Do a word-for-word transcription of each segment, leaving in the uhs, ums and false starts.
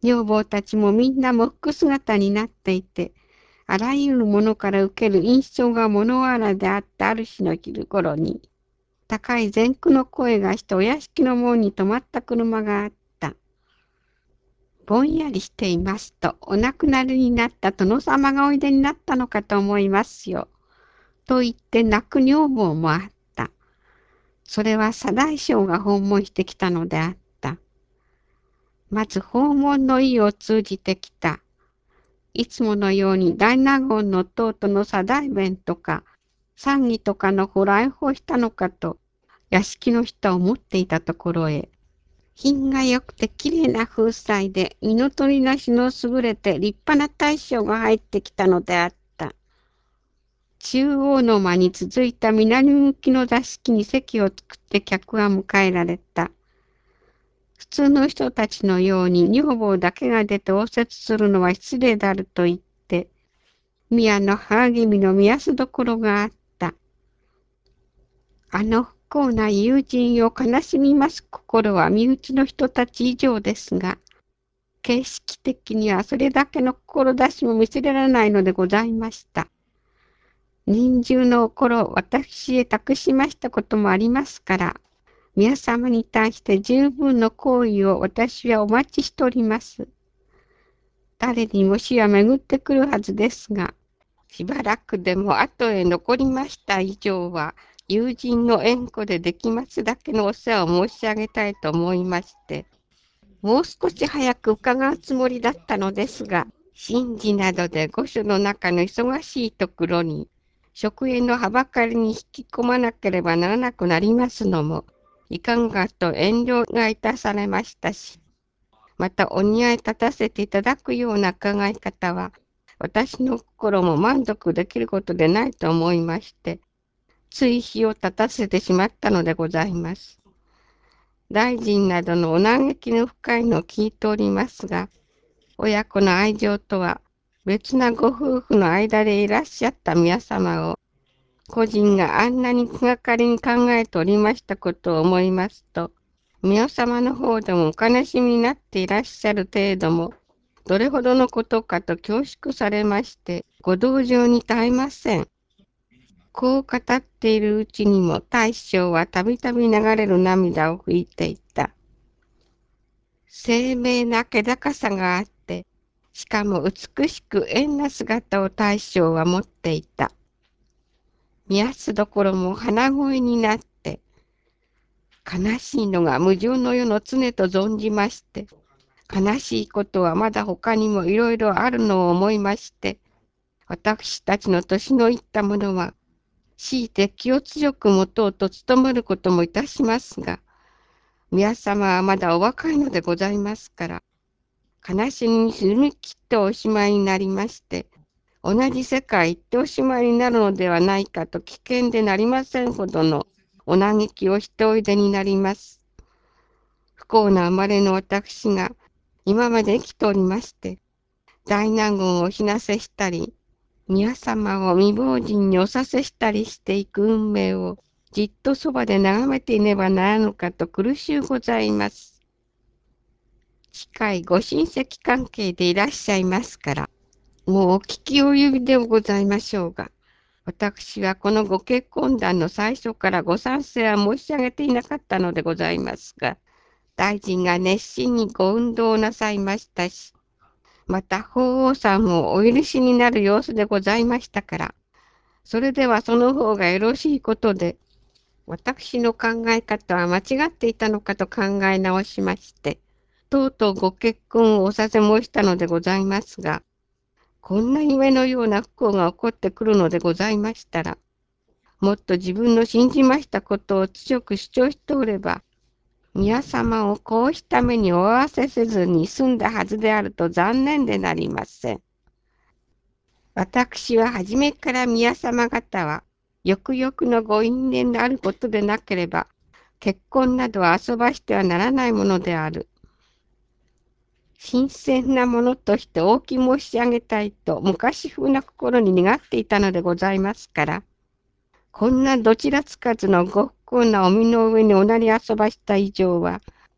女房たちもみんな喪服姿になっていて、あらゆるものから受ける印象が物わらであったある日の昼頃に、高い前空の声がしてお屋敷の門に止まった車があった。ぼんやりしていますと、お亡くなりになった殿様がおいでになったのかと思いますよ。と言って泣く女房もあった。それは左大将が訪問してきたのであった。まず訪問の意を通じてきた。いつものように大納言の弟の左大弁とか、参議とかのご来訪したのかと、屋敷の人は思っていたところへ、品が良くてきれいな風采で、身の取りなしの優れて立派な大将が入ってきたのであった。中央の間に続いた南向きの座敷に席を作って客は迎えられた。普通の人たちのように女房だけが出て応接するのは失礼であると言って、宮の母君の目安どころがあった。あの不幸な友人を悲しみます心は身内の人たち以上ですが、形式的にはそれだけの志も見せられないのでございました。臨終の頃、私へ託しましたこともありますから、皆様に対して十分の行為を私はお待ちしております。誰にも死は巡ってくるはずですが、しばらくでも後へ残りました以上は、友人の縁故でできますだけのお世話を申し上げたいと思いまして、もう少し早く伺うつもりだったのですが、神事などで御所の中の忙しいところに、食へのはばかりに引き込まなければならなくなりますのも、いかんがと遠慮がいたされましたし、またお似合い立たせていただくような考え方は、私の心も満足できることでないと思いまして、つい火を立たせてしまったのでございます。大臣などのお嘆きの深いのを聞いておりますが、親子の愛情とは別なご夫婦の間でいらっしゃった宮様を、個人があんなに気がかりに考えておりましたことを思いますと、宮様の方でもお悲しみになっていらっしゃる程度も、どれほどのことかと恐縮されまして、ご同情に耐えません。こう語っているうちにも大将はたびたび流れる涙を拭いていた。精明な気高さがあって、しかも美しく縁な姿を大将は持っていた。見やすどころも鼻声になって、悲しいのが無常の世の常と存じまして、悲しいことはまだ他にもいろいろあるのを思いまして、私たちの年のいったものは、強いて気を強く持とうと努めることもいたしますが、宮様はまだお若いのでございますから、悲しみに沈み切っておしまいになりまして、同じ世界行っておしまいになるのではないかと危険でなりませんほどのお嘆きをしておいでになります。不幸な生まれの私が今まで生きておりまして、大納言をお死なせしたり、宮様を未亡人におさせしたりしていく運命をじっとそばで眺めていねばならぬかと苦しゅうございます。近いご親戚関係でいらっしゃいますから、もうお聞き及びでございましょうが、私はこのご結婚談の最初からご賛成は申し上げていなかったのでございますが、大臣が熱心にご運動なさいましたし、また法皇さんもお許しになる様子でございましたから、それではその方がよろしいことで、私の考え方は間違っていたのかと考え直しまして、とうとうご結婚をおさせ申したのでございますが、こんな夢のような不幸が起こってくるのでございましたら、もっと自分の信じましたことを強く主張しておれば、宮様をこうした目にお合わせせずに済んだはずであると残念でなりません。私は初めから宮様方は、よくよくのご因縁であることでなければ、結婚などは遊ばしてはならないものである。新鮮なものとしておき申し上げたいと昔風な心に願っていたのでございますから、こんなどちらつかずのご不幸なお身の上におなり遊ばした以上は、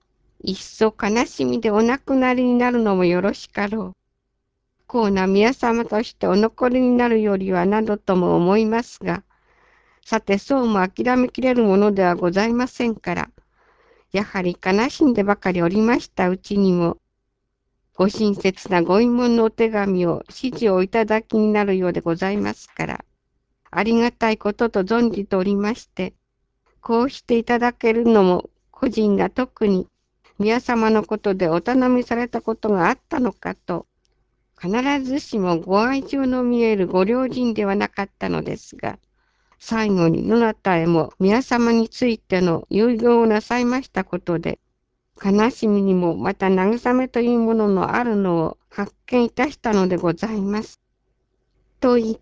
いっそ悲しみでお亡くなりになるのもよろしかろう。こうな宮様としてお残りになるよりはなどとも思いますが、さてそうも諦めきれるものではございませんから、やはり悲しんでばかりおりましたうちにも、ご親切なご慰問のお手紙を指示をいただきになるようでございますから、ありがたいことと存じておりまして、こうしていただけるのも個人が特に宮様のことでお頼みされたことがあったのかと、必ずしもご愛情の見えるご良人ではなかったのですが、最後にどなたへも宮様についての遺言をなさいましたことで、悲しみにもまた慰めというもののあるのを発見いたしたのでございます。と言って、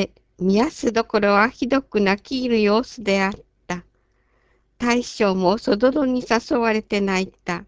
宮すどころはひどく泣き入る様子であった。大将もそどろに誘われて泣いた。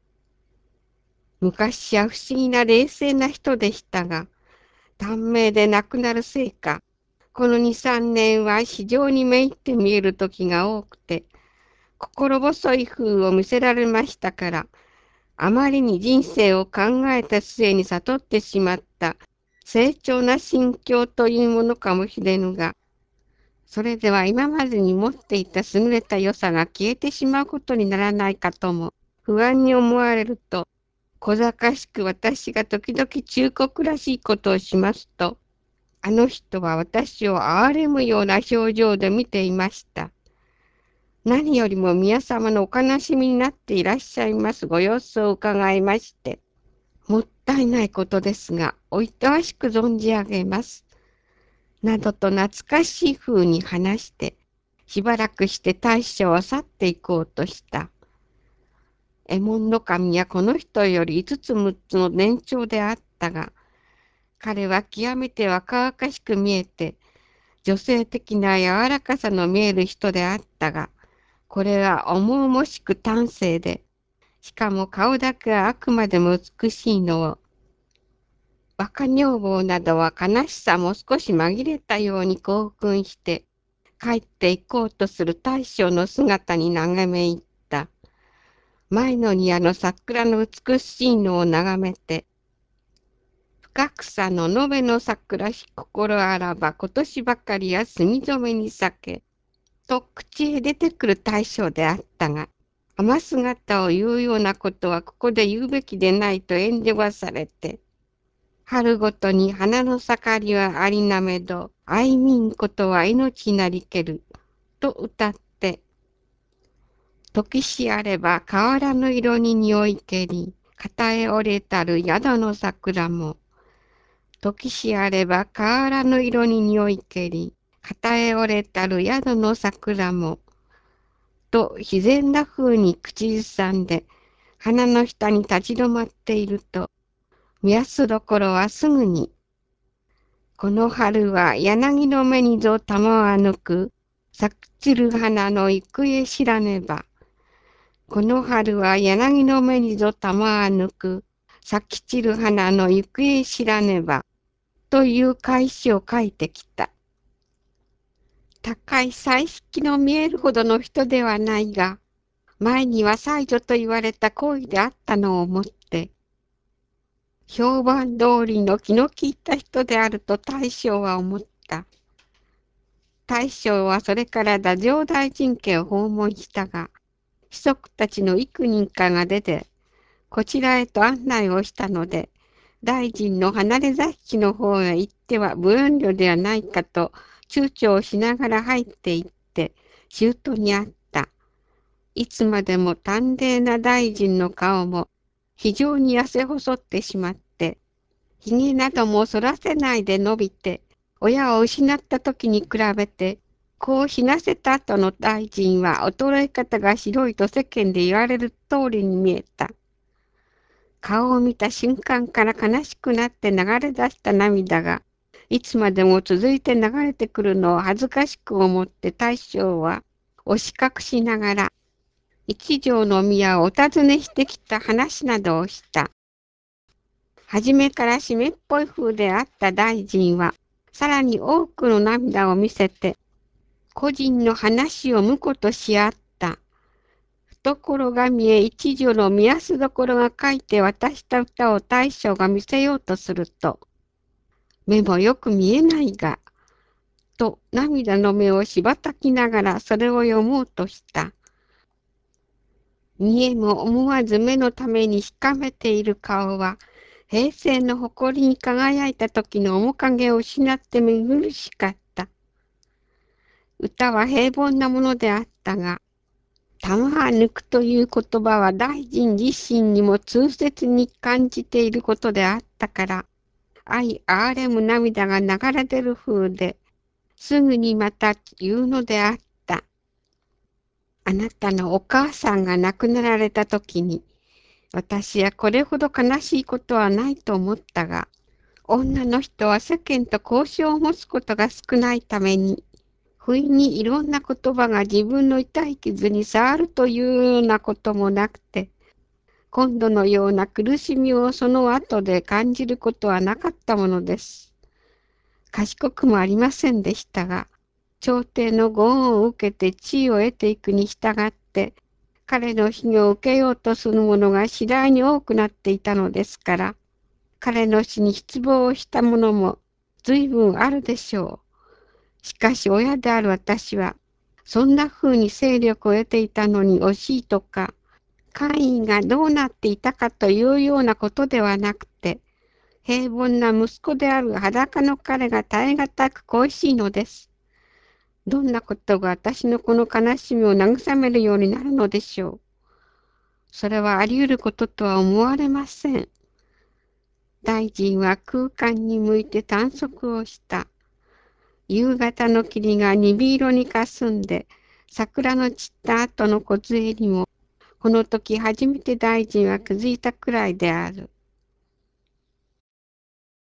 昔は不思議な冷静な人でしたが、短命で亡くなるせいか、このに、さんねんは非常にめいって見える時が多くて、心細い風を見せられましたから、あまりに人生を考えた末に悟ってしまった成長な心境というものかもしれぬが、それでは今までに持っていた優れた良さが消えてしまうことにならないかとも不安に思われると、小賢しく私が時々忠告らしいことをしますと、あの人は私を憐れむような表情で見ていました。何よりも宮様のお悲しみになっていらっしゃいますご様子を伺いまして、もったいないことですが、おいとわしく存じ上げます。などと懐かしい風に話して、しばらくして大将は去っていこうとした。右衛門の神はこの人より五つ六つの年長であったが、彼は極めて若々しく見えて、女性的な柔らかさの見える人であったが、これは重々しく端正で、しかも顔だけはあくまでも美しいのを、馬鹿女房などは悲しさも少し紛れたように興奮して、帰って行こうとする大将の姿に眺め入った。前の庭の桜の美しいのを眺めて、深草の延べの桜し心あらば今年ばかりは墨染めに咲け、と口へ出てくる大将であったが、雨姿を言うようなことはここで言うべきでないと遠慮はされて、春ごとに花の盛りはありなめど、愛民ことは命なりける、と歌って、時しあれば変わらぬ色に匂いけり、片へ折れたる宿の桜も、時しあれば変わらぬ色に匂いけり、片へ折れたる宿の桜も、と自然な風に口ずさんで、花の下に立ち止まっていると、宮すどころはすぐに、この春は柳の目にぞ玉は抜く、咲き散る花の行方知らねば。この春は柳の目にぞ玉は抜く、咲き散る花の行方知らねば。という返しを書いてきた。高い彩色の見えるほどの人ではないが、前には才女と言われた行為であったのをもって、評判通りの気の利いた人であると大将は思った。大将はそれから太政大臣家を訪問したが、子息たちの幾人かが出て、こちらへと案内をしたので、大臣の離れ座敷の方へ行っては無遠慮ではないかと躊躇をしながら入って行って、舅に会った。いつまでも淡麗な大臣の顔も非常に痩せ細ってしまって、ひげなども反らせないで伸びて、親を失った時に比べて、こう死なせた後の大臣は衰え方が白いと世間で言われる通りに見えた。顔を見た瞬間から悲しくなって流れ出した涙が、いつまでも続いて流れてくるのを恥ずかしく思って大将は押し隠しながら、一条の宮をお尋ねしてきた話などをした。はじめから湿っぽい風であった大臣は、さらに多くの涙を見せて、個人の話を婿とし合った。 懐紙へ一行の目安どころが書いて渡した歌を大将が見せようとすると、目もよく見えないが、と涙の目をしばたきながらそれを読もうとした。見えも思わず目のためにしかめている顔は、平成の誇りに輝いた時の面影を失って見苦しかった。歌は平凡なものであったが、玉は抜くという言葉は大臣自身にも痛切に感じていることであったから、愛憐れむ涙が流れ出る風で、すぐにまた言うのであった。あなたのお母さんが亡くなられた時に、私はこれほど悲しいことはないと思ったが、女の人は世間と交渉を持つことが少ないために、不意にいろんな言葉が自分の痛い傷に触るというようなこともなくて、今度のような苦しみをその後で感じることはなかったものです。賢くもありませんでしたが、朝廷のご恩を受けて地位を得ていくに従って、彼の死を受けようとする者が次第に多くなっていたのですから、彼の死に失望をした者も随分あるでしょう。しかし親である私は、そんな風に勢力を得ていたのに惜しいとか、官位がどうなっていたかというようなことではなくて、平凡な息子である裸の彼が耐え難く恋しいのです。どんなことが私のこの悲しみを慰めるようになるのでしょう。それはあり得ることとは思われません。大臣は空間に向いて探索をした。夕方の霧が鈍色にかすんで、桜の散った後の梢にも、この時初めて大臣は気づいたくらいである。